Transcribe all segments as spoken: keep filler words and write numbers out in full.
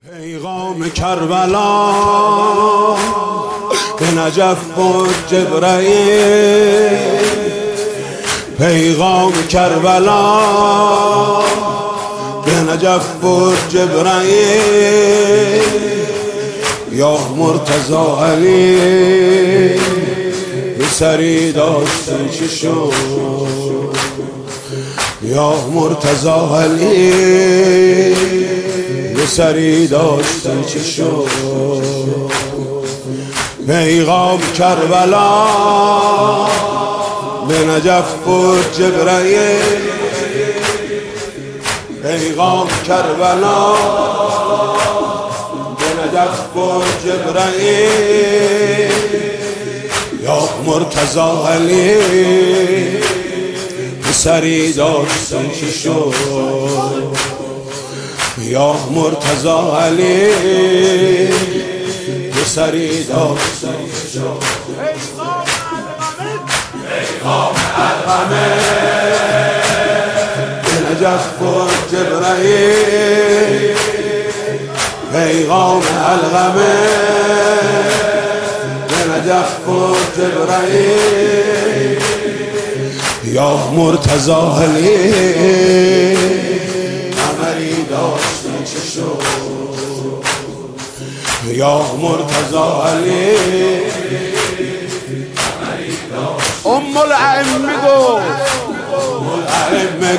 پیغام کربلا به نجف بود جبرئیل، پیغام کربلا به نجف بود جبرئیل. یا مرتضی علی یه سری داشتی چی شد، یا مرتضی علی یه سری داشتی چی شد. پیغام کربلا به نجف بود جبرئیل، پیغام کربلا به نجف بود جبرئیل. یا مرتضی علی سری داشتی چی شد، یا مرتضی علی سری داشتی چی شد. پیغام الغمه به نجف بود جبرئیل، پیغام الغمه به نجف بود جبرئیل. یا مرتضی علی قمری داشتی چه شد، یا مرتضی علی قمری داشتی. ام الائمه گفت، ام الائمه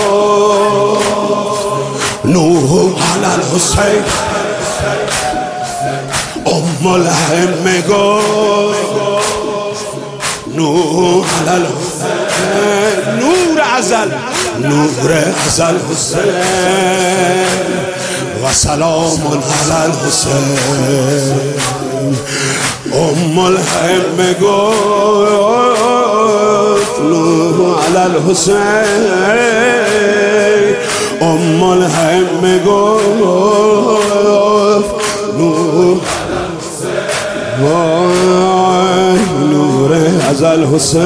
گفت نوح علی الحسین، ام الائمه گفت نوح علی الحسین، نور ازل نور ازل حسین و سلام علی الحسین. ام الائمه گفت نوح علی الحسین، ام الائمه گفت نوح نور ازل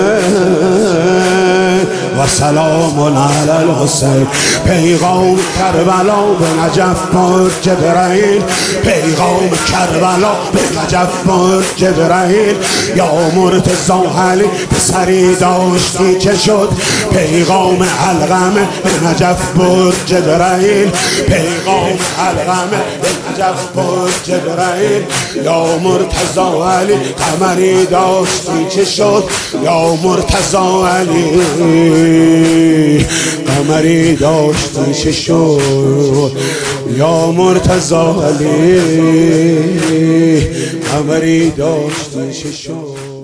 حسین و سلام علی الحسین. پیغام کربلا به نجف بود جبرئیل، پیغام کربلا به نجف بود جبرئیل. یا مرتضی علی به سری داشتی چه شد، پیغام الغمه به نجف بود جبرئیل، پیغام الغمه به نجف بود جبرئیل. یا مرتضی علی قمری داشتی چه شد، یا مرتضی علی قمری داشتی چه شد، یا مرتضی علی قمری داشتی چه شد.